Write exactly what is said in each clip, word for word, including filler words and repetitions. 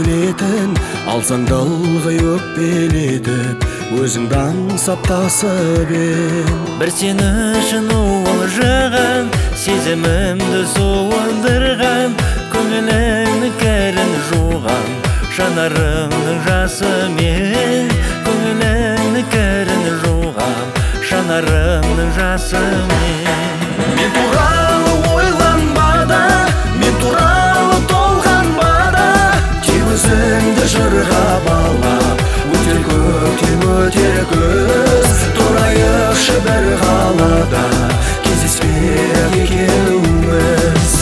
келетін, алсаң да ылғи өкпелетіп, өзіңді аңсап тасып ем. Бір сен үшін уылжыған, сезімімді суылдырған, көңіліңнің кәрін жуған, жанарымның жасымен. Көңіліңнің кәрін жуған, жанарымның жасымен. Мен туралы ойланбада, мен туралы толғанбада, тек өзіңді жырға балап, өтер көктем өтер күз, тұрайықшы бір қалада, кездеспек екеуміз.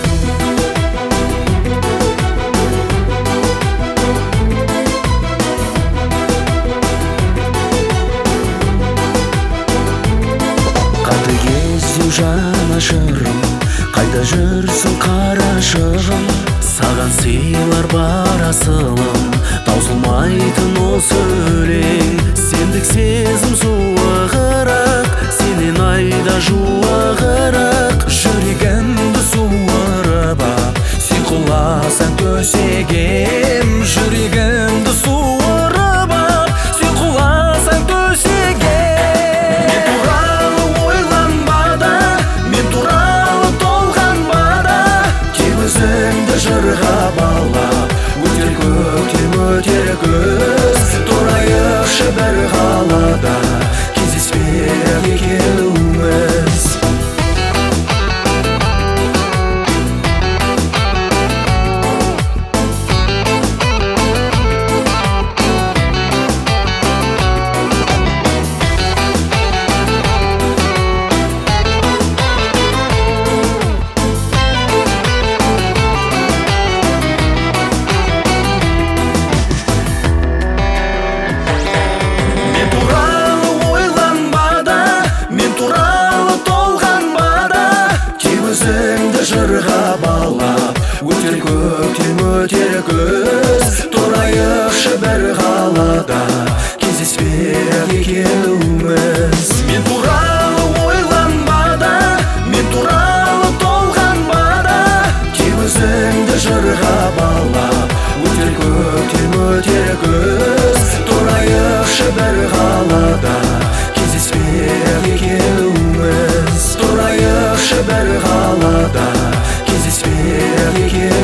Жанашырым, қайда жүрсің қарашығым, саған сыйлар бар асылым, таусылмайтын осы өлең. Сендік сезім суығырақ, сенен айда жуығырақ, жүрегімді суырып ап, сен құласаң төсегем. Жүрегімді суырып ап, сен құласаң төсегем. Өзіңді жырға балап, өтер көктем өтер күз, тұрайықшы бір қалада, кездеспек екеуміз. Өзіңді жырға балап, өтер көктем өтер күз, тұрайықшы бір қалада, кездеспек екеуміз. Мен туралы ойланбада, мен туралы толғанбада, тек өзіңді жырға балап, өтер көктем өтер күз, тұрайықшы бір қалада, кездеспек екеуміз. Тұрайықшы бір қалада, кездеспек екеуміз.